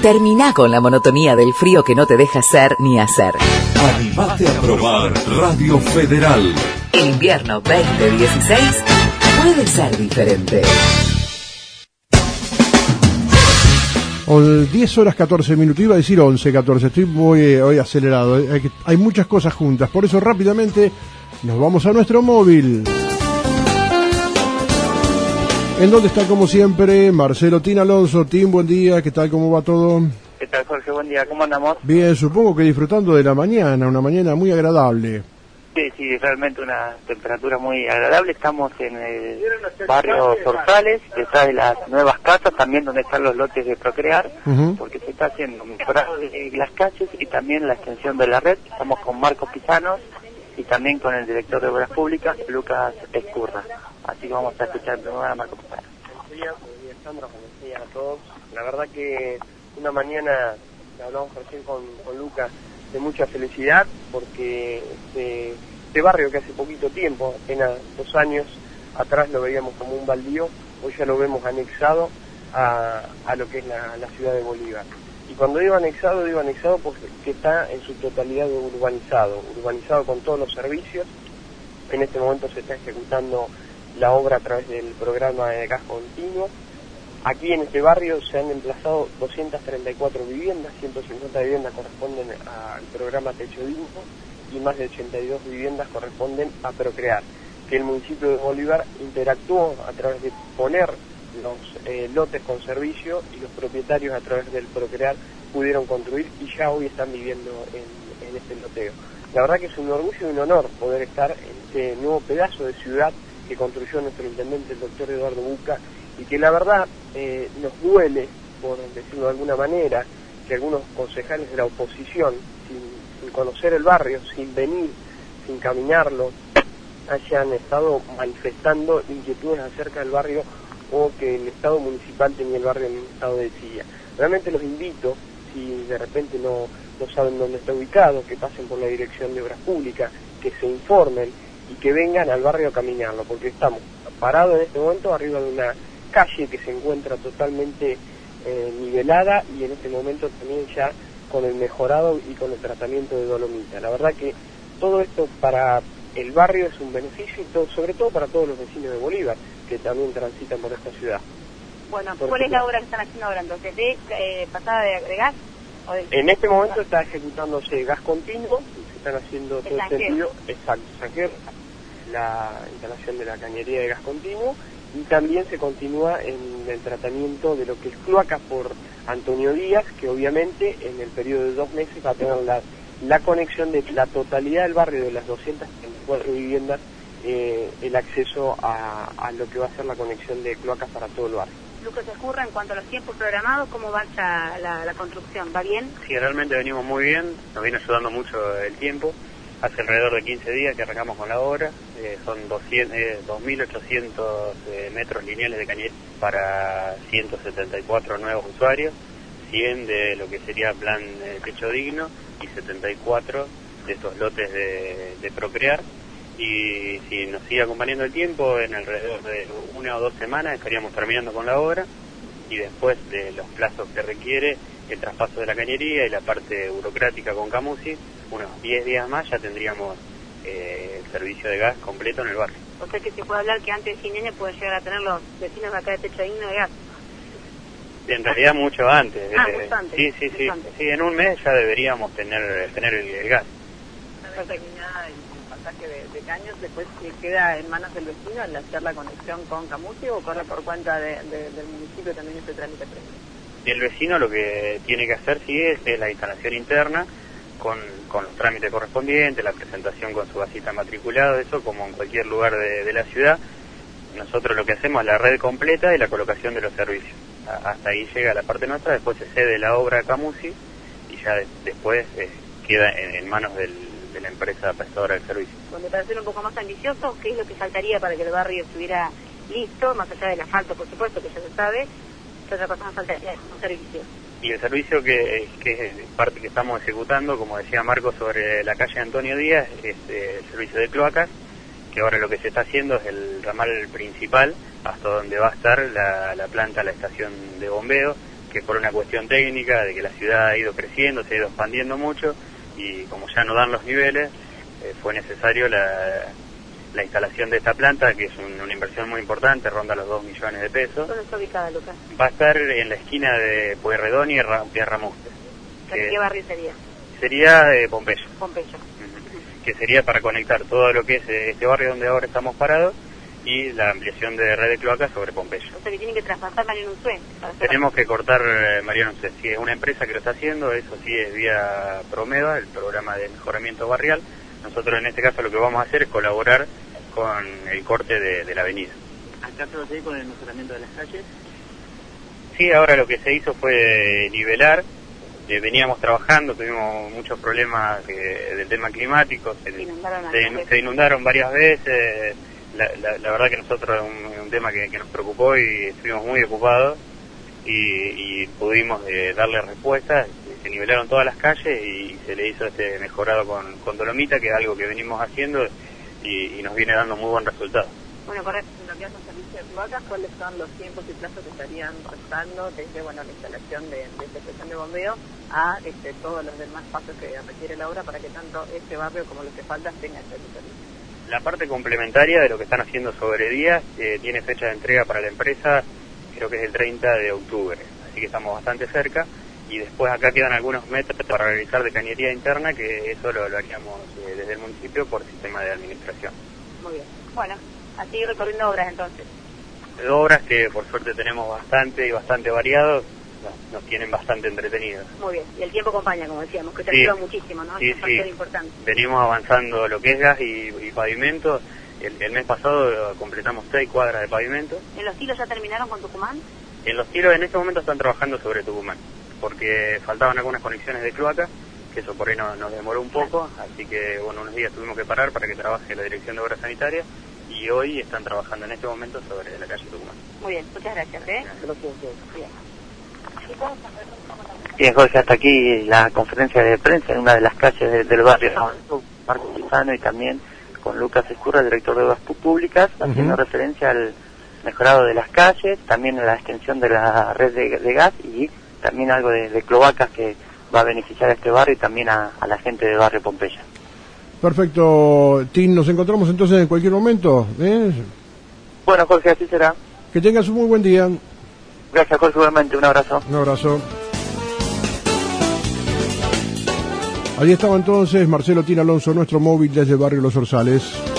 Terminá con la monotonía del frío que no te deja ser ni hacer. Animate a probar Radio Federal. El invierno 2016 puede ser diferente. 10 horas 14 minutos, iba a decir 11, 14, estoy muy hoy acelerado, hay muchas cosas juntas, por eso rápidamente nos vamos a nuestro móvil, en donde está como siempre Marcelo Tin Alonso. Tin, buen día, ¿qué tal, cómo va todo? ¿Qué tal, Jorge? Buen día, ¿cómo andamos? Bien, supongo que disfrutando de la mañana, una mañana muy agradable. Sí, realmente una temperatura muy agradable. Estamos en el barrio Zorzales, detrás de las nuevas casas, también donde están los lotes de Procrear, porque se está haciendo mejorado de las calles y también la extensión de la red. Estamos con Marcos Pisanos y también con el director de Obras Públicas, Lucas Escurra. Así que vamos a escuchar primero a Marcos Pisanos. Buenos días, Sandra, buenos días a todos. La verdad que una mañana, hablamos recién con Lucas, de mucha felicidad, porque este barrio que hace poquito tiempo, apenas 2 años atrás lo veíamos como un baldío, hoy ya lo vemos anexado a lo que es la ciudad de Bolívar. Y cuando digo anexado porque está en su totalidad urbanizado con todos los servicios. En este momento se está ejecutando la obra a través del programa de gas continuo. Aquí en este barrio se han emplazado 234 viviendas, 150 viviendas corresponden al programa Techo Digno y más de 82 viviendas corresponden a Procrear, que el municipio de Bolívar interactuó a través de poner los lotes con servicio y los propietarios a través del Procrear pudieron construir y ya hoy están viviendo en este loteo. La verdad que es un orgullo y un honor poder estar en este nuevo pedazo de ciudad que construyó nuestro intendente, el doctor Eduardo Buca, y que la verdad nos duele, por decirlo de alguna manera, que algunos concejales de la oposición, sin conocer el barrio, sin venir, sin caminarlo, hayan estado manifestando inquietudes acerca del barrio o que el Estado municipal tenía el barrio en un estado de silla. Realmente los invito, si de repente no saben dónde está ubicado, que pasen por la Dirección de Obras Públicas, que se informen y que vengan al barrio a caminarlo, porque estamos parados en este momento arriba de una calle que se encuentra totalmente nivelada y en este momento también ya con el mejorado y con el tratamiento de dolomita. La verdad que todo esto para el barrio es un beneficio y sobre todo para todos los vecinos de Bolívar que también transitan por esta ciudad. Bueno, ¿cuál es la obra que están haciendo ahora entonces? ¿De pasada de gas? ¿O de... En este momento está ejecutándose gas continuo, se están haciendo todo el sentido, exacto, saquer, la instalación de la cañería de gas continuo, y también se continúa en el tratamiento de lo que es cloaca por Antonio Díaz, que obviamente en el periodo de 2 meses va a tener la conexión de la totalidad del barrio, de las 234 viviendas, el acceso a lo que va a ser la conexión de cloacas para todo el barrio. Lucas Escurra, en cuanto a los tiempos programados, ¿cómo va la construcción? ¿Va bien? Sí, realmente venimos muy bien, nos viene ayudando mucho el tiempo. Hace alrededor de 15 días que arrancamos con la obra, son 2.800 metros lineales de cañería para 174 nuevos usuarios, 100 de lo que sería plan Techo Digno y 74 de estos lotes de Procrear. Y si nos sigue acompañando el tiempo, en alrededor de 1 o 2 semanas estaríamos terminando con la obra, y después de los plazos que requiere el traspaso de la cañería y la parte burocrática con Camusi, unos 10 días más ya tendríamos el servicio de gas completo en el barrio. O sea que se puede hablar que antes de Cinene pueden llegar a tener los vecinos de acá de Techo Digno de gas. En realidad mucho antes. Mucho antes. Sí, en un mes ya deberíamos tener el gas. Terminada el pasaje de caños, después queda en manos del vecino al hacer la conexión con Camusi, o corre por cuenta del municipio también ese trámite previo. Y el vecino lo que tiene que hacer sí es la instalación interna con los trámites correspondientes, la presentación con su vasita matriculada, eso como en cualquier lugar de la ciudad. Nosotros lo que hacemos es la red completa y la colocación de los servicios. Hasta ahí llega la parte nuestra, después se cede la obra a Camusi y ya después queda en manos de la empresa prestadora del servicio. Bueno, para ser un poco más ambicioso, ¿qué es lo que faltaría para que el barrio estuviera listo, más allá del asfalto, por supuesto, que ya se sabe? ¿Qué otra cosa más faltaría? Un servicio. Y el servicio que es parte que estamos ejecutando, como decía Marco, sobre la calle Antonio Díaz, es el servicio de cloacas, que ahora lo que se está haciendo es el ramal principal, hasta donde va a estar la planta, la estación de bombeo, que por una cuestión técnica, de que la ciudad ha ido creciendo, se ha ido expandiendo mucho, y como ya no dan los niveles, fue necesario la instalación de esta planta, que es una inversión muy importante, ronda los 2 millones de pesos. ¿Dónde está ubicada, Lucas? Va a estar en la esquina de Pueyrredón y Ramuste. ¿Qué barrio sería? Sería Pompeyo. Pompeyo. Que sería para conectar todo lo que es este barrio donde ahora estamos parados y la ampliación de red de cloacas sobre Pompeyo. O sea que tienen que traspasar Mariano Unzué. Tenemos que cortar Mariano Unzué. Sí, es una empresa que lo está haciendo, eso sí es vía Promeva, el programa de mejoramiento barrial. Nosotros en este caso lo que vamos a hacer es colaborar con el corte de la avenida. ¿Acá se va a seguir con el mejoramiento de las calles? Sí, ahora lo que se hizo fue nivelar. Veníamos trabajando, tuvimos muchos problemas del tema climático, se inundaron varias veces. La verdad que nosotros es un tema que nos preocupó y estuvimos muy ocupados y pudimos darle respuesta. Se nivelaron todas las calles y se le hizo este mejorado con dolomita, que es algo que venimos haciendo y nos viene dando muy buen resultado. Bueno, correcto. En lo que hace servicio de cloacas, ¿cuáles son los tiempos y plazos que estarían restando desde la instalación de esta estación de bombeo a todos los demás pasos que requiere la obra para que tanto este barrio como los que faltan tengan este servicio? La parte complementaria de lo que están haciendo sobre días tiene fecha de entrega para la empresa, creo que es el 30 de octubre, así que estamos bastante cerca. Y después acá quedan algunos metros para realizar de cañería interna, que eso lo haríamos desde el municipio por sistema de administración. Muy bien. Bueno, a seguir recorriendo obras entonces. Obras que por suerte tenemos bastante variados, nos tienen bastante entretenidos. Muy bien, y el tiempo acompaña, como decíamos, que te sí, ayuda muchísimo, ¿no? Sí, es un factor importante. Venimos avanzando lo que es gas y pavimento. El mes pasado completamos 6 cuadras de pavimento. ¿En los tilos ya terminaron con Tucumán? En los tilos en este momento están trabajando sobre Tucumán, porque faltaban algunas conexiones de cloaca, que eso por ahí nos demoró un poco, así que unos días tuvimos que parar para que trabaje la Dirección de Obras Sanitarias, y hoy están trabajando en este momento sobre la calle Tucumán. Muy bien, muchas gracias. Gracias. Bien. Bien, Jorge, hasta aquí la conferencia de prensa en una de las calles del barrio, Marco Quijano, y también con Lucas Escurra, director de Obras Públicas, haciendo referencia al mejorado de las calles, también a la extensión de la red de gas y también algo de cloacas que va a beneficiar a este barrio y también a la gente del barrio Pompeya. Perfecto, Tim, nos encontramos entonces en cualquier momento. Bueno, Jorge, así será. Que tengas un muy buen día. Gracias, Jorge, igualmente. Un abrazo. Un abrazo. Allí estaba entonces Marcelo Tin Alonso, nuestro móvil desde el barrio Los Orzales.